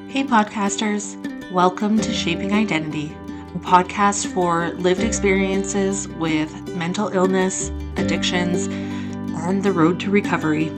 Hey podcasters, welcome to Shaping Identity, a podcast for lived experiences with mental illness, addictions, and the road to recovery.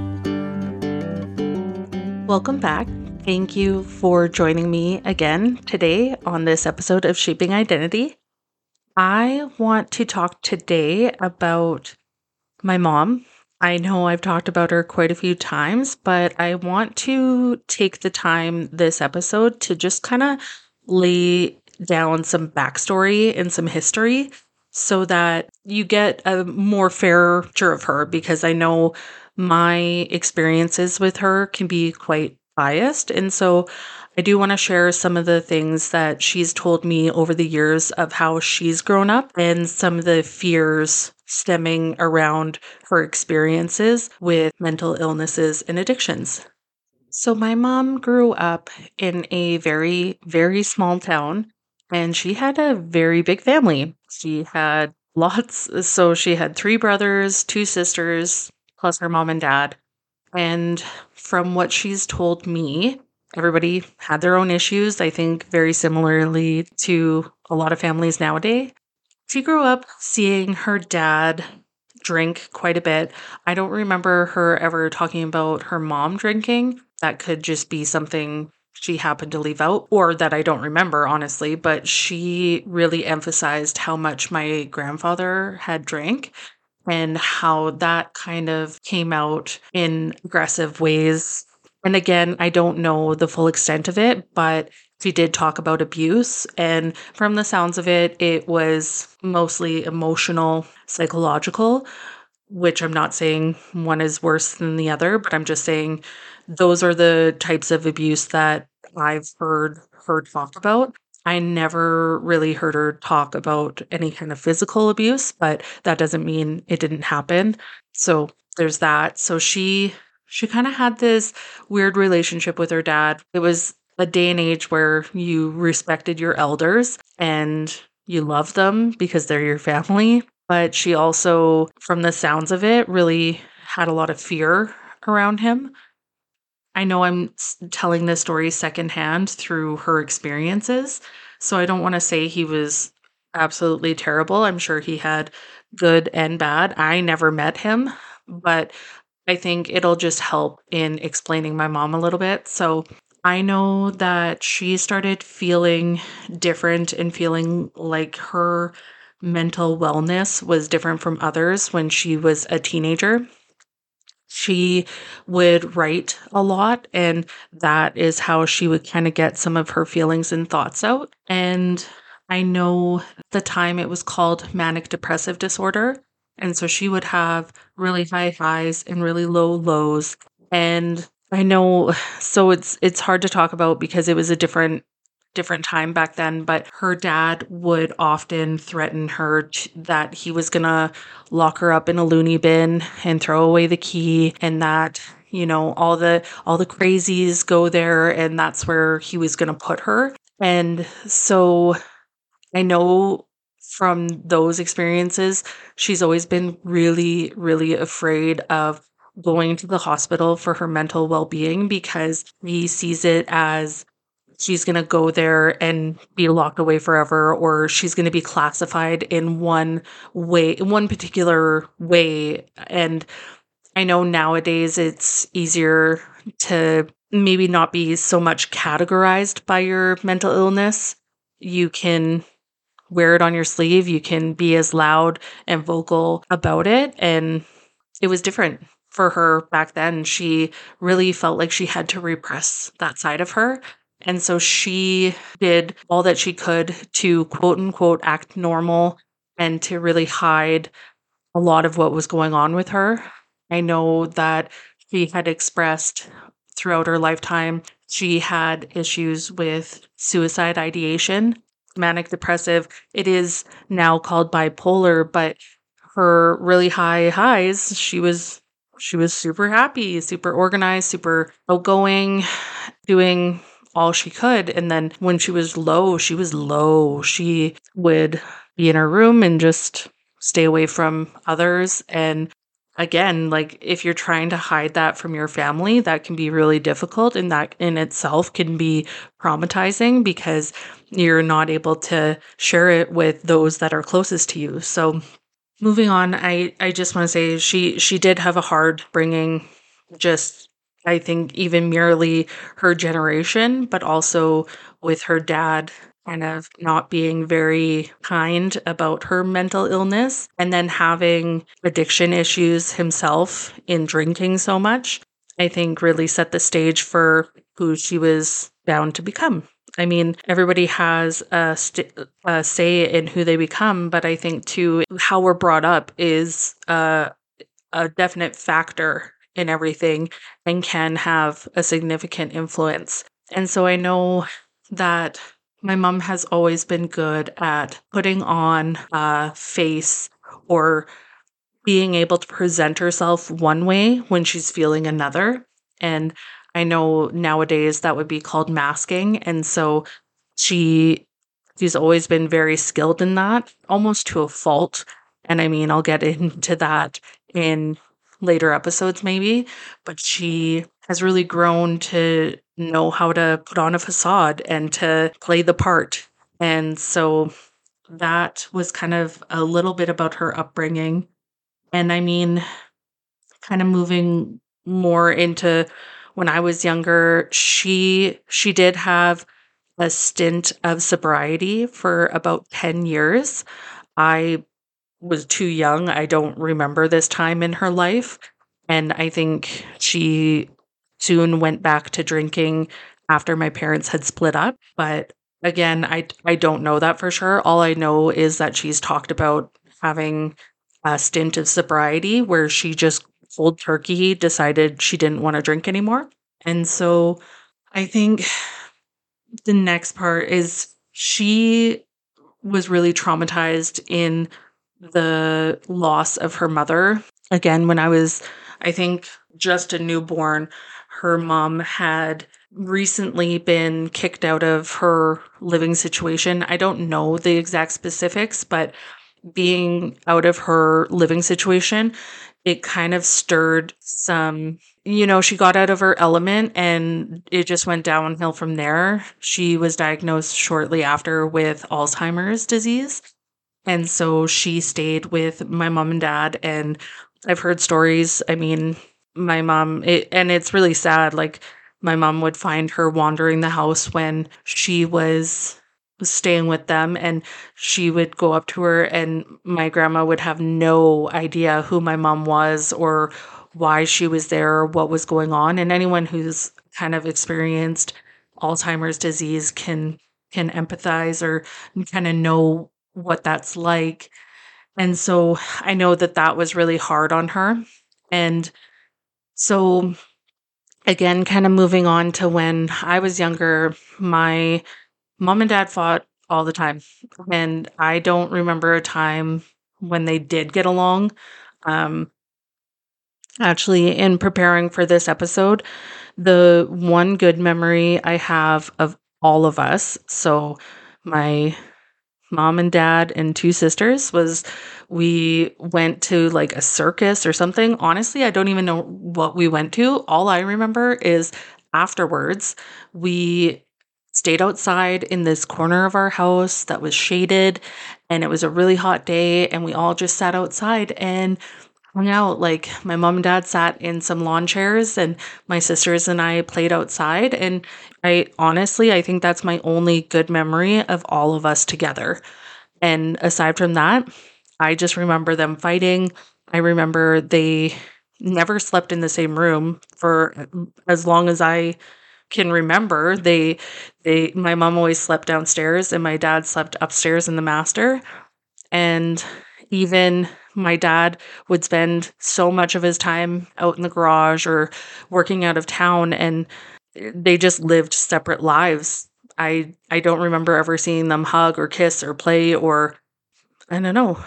Welcome back. Thank you for joining me again today on this episode of Shaping Identity. I want to talk today about my mom. I know I've talked about her quite a few times, but I want to take the time this episode to just kind of lay down some backstory and some history so that you get a more fair picture of her, because I know my experiences with her can be quite biased. And so I do want to share some of the things that she's told me over the years of how she's grown up and some of the fears stemming around her experiences with mental illnesses and addictions. So my mom grew up in a very, very small town, and she had a very big family. She had so she had 3 brothers, 2 sisters, plus her mom and dad. And from what she's told me, everybody had their own issues, I think very similarly to a lot of families nowadays. She grew up seeing her dad drink quite a bit. I don't remember her ever talking about her mom drinking. That could just be something she happened to leave out, or that I don't remember, honestly. But she really emphasized how much my grandfather had drank and how that kind of came out in aggressive ways. And again, I don't know the full extent of it, but she did talk about abuse. And from the sounds of it, it was mostly emotional, psychological, which I'm not saying one is worse than the other, but I'm just saying those are the types of abuse that I've heard her talk about. I never really heard her talk about any kind of physical abuse, but that doesn't mean it didn't happen. So there's that. So she kind of had this weird relationship with her dad. It was a day and age where you respected your elders and you loved them because they're your family. But she also, from the sounds of it, really had a lot of fear around him. I know I'm telling this story secondhand through her experiences, so I don't want to say he was absolutely terrible. I'm sure he had good and bad. I never met him, but I think it'll just help in explaining my mom a little bit. So I know that she started feeling different and feeling like her mental wellness was different from others when she was a teenager. She would write a lot, and that is how she would kind of get some of her feelings and thoughts out. And I know at the time it was called manic depressive disorder. And so she would have really high highs and really low lows. And I know, so it's hard to talk about because it was a different time back then, but her dad would often threaten her that he was going to lock her up in a loony bin and throw away the key, and that, you know, all the crazies go there and that's where he was going to put her. And so I know from those experiences, she's always been really, really afraid of going to the hospital for her mental well-being because he sees it as she's going to go there and be locked away forever, or she's going to be classified in one way, in one particular way. And I know nowadays it's easier to maybe not be so much categorized by your mental illness. You can wear it on your sleeve. You can be as loud and vocal about it. And it was different for her back then. She really felt like she had to repress that side of her. And so she did all that she could to quote unquote act normal and to really hide a lot of what was going on with her. I know that she had expressed throughout her lifetime, she had issues with suicide ideation, manic depressive. It is now called bipolar, but her really high highs, she was super happy, super organized, super outgoing, doing all she could. And then when she was low, she was low. She would be in her room and just stay away from others. And again, like if you're trying to hide that from your family, that can be really difficult, and that in itself can be traumatizing because you're not able to share it with those that are closest to you. So moving on, I just want to say she did have a hard bringing, just I think even merely her generation, but also with her dad kind of not being very kind about her mental illness, and then having addiction issues himself in drinking so much, I think really set the stage for who she was bound to become. I mean, everybody has a say in who they become, but I think too, how we're brought up is a definite factor in everything and can have a significant influence. And so I know that my mom has always been good at putting on a face or being able to present herself one way when she's feeling another. And I know nowadays that would be called masking. And so she she's always been very skilled in that, almost to a fault. And I mean, I'll get into that in later episodes maybe, but she has really grown to know how to put on a facade and to play the part. And so that was kind of a little bit about her upbringing. And I mean, kind of moving more into when I was younger, she did have a stint of sobriety for about 10 years. I was too young. I don't remember this time in her life. And I think she soon went back to drinking after my parents had split up. But again, I don't know that for sure. All I know is that she's talked about having a stint of sobriety where she just cold turkey decided she didn't want to drink anymore. And so I think the next part is she was really traumatized in the loss of her mother. Again, when I was, I think, just a newborn, her mom had recently been kicked out of her living situation. I don't know the exact specifics, but being out of her living situation, it kind of stirred some, she got out of her element and it just went downhill from there. She was diagnosed shortly after with Alzheimer's disease. And so she stayed with my mom and dad. And I've heard stories. I mean, my mom, and it's really sad. Like, my mom would find her wandering the house when she was staying with them, and she would go up to her, and my grandma would have no idea who my mom was or why she was there or what was going on. And anyone who's kind of experienced Alzheimer's disease can empathize or kind of know what that's like. And so I know that that was really hard on her. And so, again, kind of moving on to when I was younger, my mom and dad fought all the time. And I don't remember a time when they did get along. Um, Actually, in preparing for this episode, the one good memory I have of all of us, so my mom and dad and two sisters, was we went to like a circus or something. Honestly, I don't even know what we went to. All I remember is afterwards, we stayed outside in this corner of our house that was shaded, and it was a really hot day, and we all just sat outside and hung out. Like, my mom and dad sat in some lawn chairs and my sisters and I played outside. And I think that's my only good memory of all of us together. And aside from that, I just remember them fighting. I remember they never slept in the same room for as long as I can remember. My mom always slept downstairs and my dad slept upstairs in the master. And even my dad would spend so much of his time out in the garage or working out of town, and they just lived separate lives. I don't remember ever seeing them hug or kiss or play, or I don't know.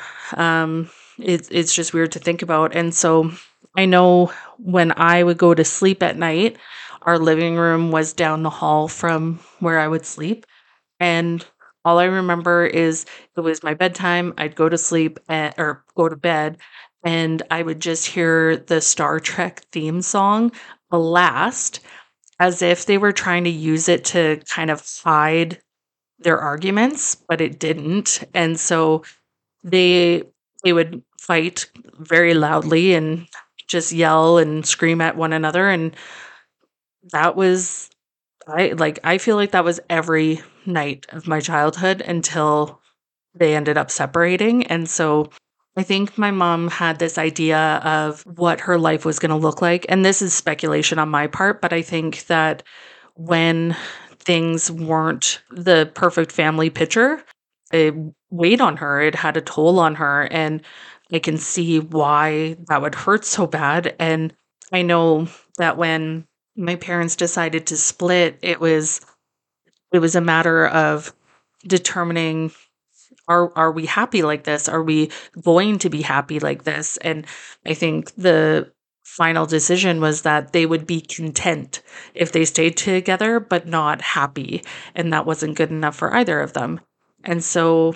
It's just weird to think about. And so I know when I would go to sleep at night, our living room was down the hall from where I would sleep. And all I remember is it was my bedtime. I'd go to sleep or go to bed, and I would just hear the Star Trek theme song blast as if they were trying to use it to kind of hide their arguments, but it didn't. And so they they would fight very loudly and just yell and scream at one another, and that was I feel like that was every night of my childhood until they ended up separating. And so I think my mom had this idea of what her life was going to look like. And this is speculation on my part, but I think that when things weren't the perfect family picture, it weighed on her. It had a toll on her. And I can see why that would hurt so bad. And I know that when my parents decided to split, it was a matter of determining, are we happy like this? Are we going to be happy like this? And I think the final decision was that they would be content if they stayed together, but not happy. And that wasn't good enough for either of them. And so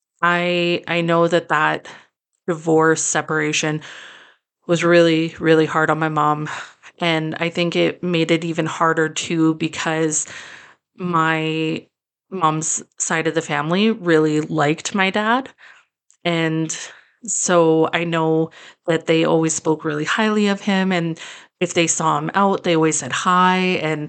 I know that that divorce separation was really, really hard on my mom. And I think it made it even harder too because my mom's side of the family really liked my dad. And so I know that they always spoke really highly of him. And if they saw him out, they always said hi. And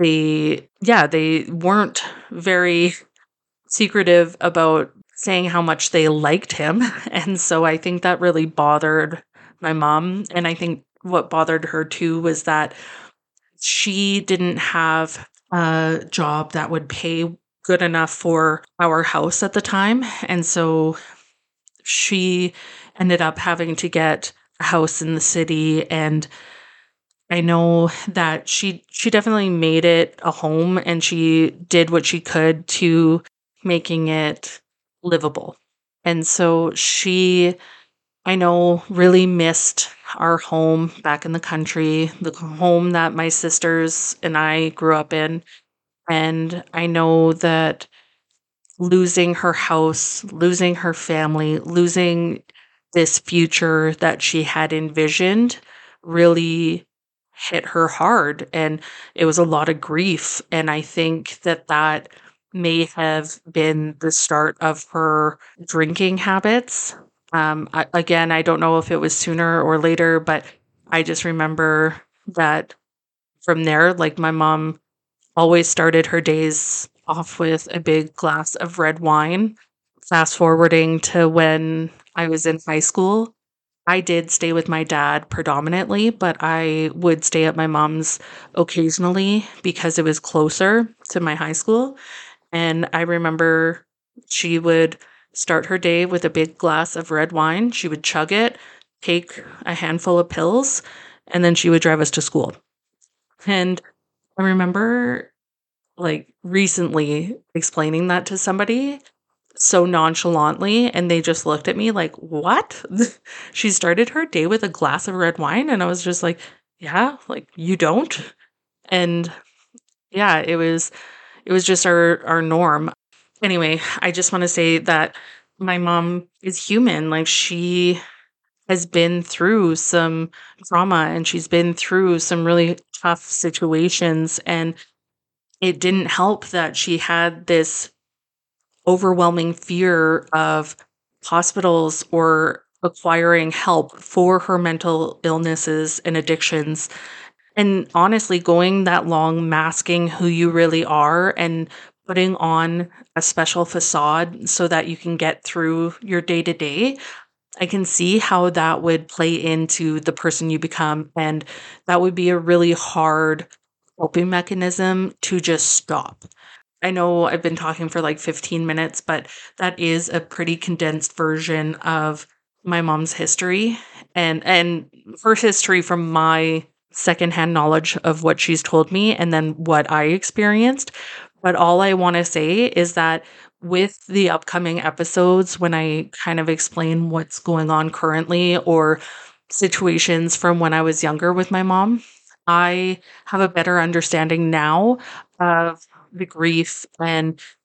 they weren't very secretive about saying how much they liked him. And so I think that really bothered my mom. And I think what bothered her too was that she didn't have a job that would pay good enough for our house at the time. And so she ended up having to get a house in the city. And I know that she definitely made it a home, and she did what she could to making it livable. And so she, I know, really missed our home back in the country, the home that my sisters and I grew up in. And I know that losing her house, losing her family, losing this future that she had envisioned really hit her hard. And it was a lot of grief. And I think that that may have been the start of her drinking habits. Again, I don't know if it was sooner or later, but I just remember that from there, like my mom always started her days off with a big glass of red wine. Fast forwarding to when I was in high school, I did stay with my dad predominantly, but I would stay at my mom's occasionally because it was closer to my high school. And I remember she would start her day with a big glass of red wine. She would chug it, take a handful of pills, and then she would drive us to school. And I remember like recently explaining that to somebody so nonchalantly, and they just looked at me like, "What?" She started her day with a glass of red wine, and I was just like, "Yeah, like you don't." And yeah, it was just our norm. Anyway, I just want to say that my mom is human. Like she has been through some trauma, and she's been through some really tough situations, and it didn't help that she had this overwhelming fear of hospitals or acquiring help for her mental illnesses and addictions. And honestly, going that long masking who you really are and putting on a special facade so that you can get through your day to day, I can see how that would play into the person you become. And that would be a really hard coping mechanism to just stop. I know I've been talking for like 15 minutes, but that is a pretty condensed version of my mom's history and her history from my secondhand knowledge of what she's told me and then what I experienced. But all I want to say is that with the upcoming episodes, when I kind of explain what's going on currently or situations from when I was younger with my mom, I have a better understanding now of the grief and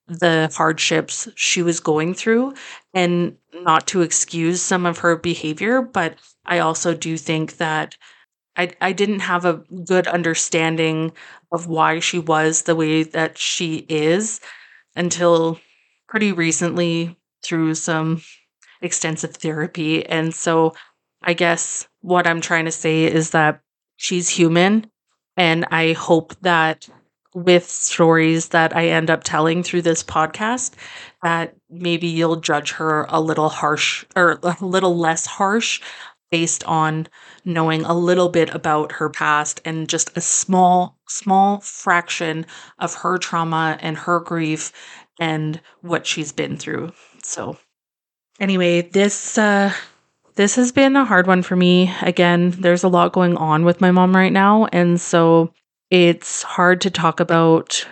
the hardships she was going through, and not to excuse some of her behavior, but I also do think that I didn't have a good understanding of why she was the way that she is until pretty recently through some extensive therapy. And so I guess what I'm trying to say is that she's human. And I hope that with stories that I end up telling through this podcast, that maybe you'll judge her a little harsh or a little less harsh based on knowing a little bit about her past and just a small fraction of her trauma and her grief and what she's been through. So anyway, this has been a hard one for me. Again, there's a lot going on with my mom right now, and so it's hard to talk about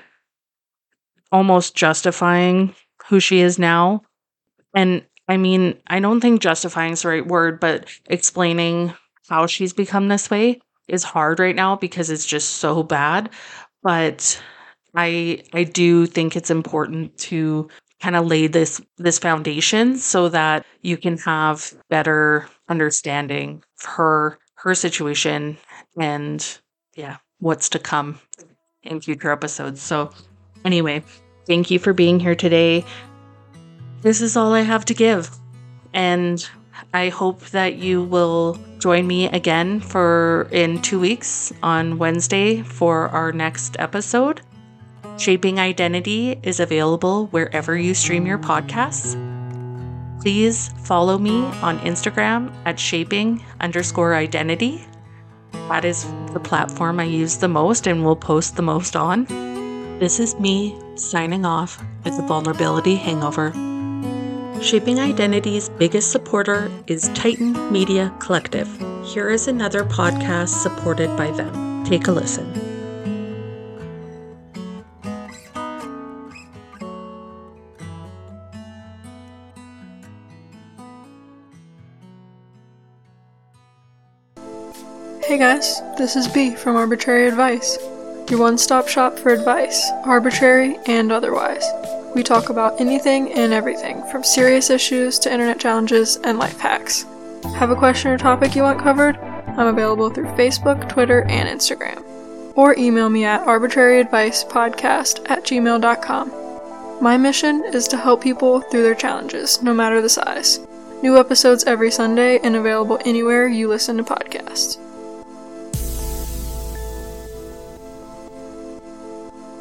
almost justifying who she is now. And I mean, I don't think justifying is the right word, but explaining how she's become this way is hard right now because it's just so bad. But I do think it's important to kind of lay this foundation so that you can have better understanding of her situation and yeah, what's to come in future episodes. So anyway, thank you for being here today. This is all I have to give. And I hope that you will join me again in 2 weeks on Wednesday for our next episode. Shaping Identity is available wherever you stream your podcasts. Please follow me on Instagram at shaping_identity. That is the platform I use the most and will post the most on. This is me signing off with the Vulnerability Hangover. Shaping Identity's biggest supporter is Titan Media Collective. Here is another podcast supported by them. Take a listen. Hey guys, this is B from Arbitrary Advice, your one-stop shop for advice, arbitrary and otherwise. We talk about anything and everything, from serious issues to internet challenges and life hacks. Have a question or topic you want covered? I'm available through Facebook, Twitter, and Instagram. Or email me at arbitraryadvicepodcast@gmail.com. My mission is to help people through their challenges, no matter the size. New episodes every Sunday and available anywhere you listen to podcasts.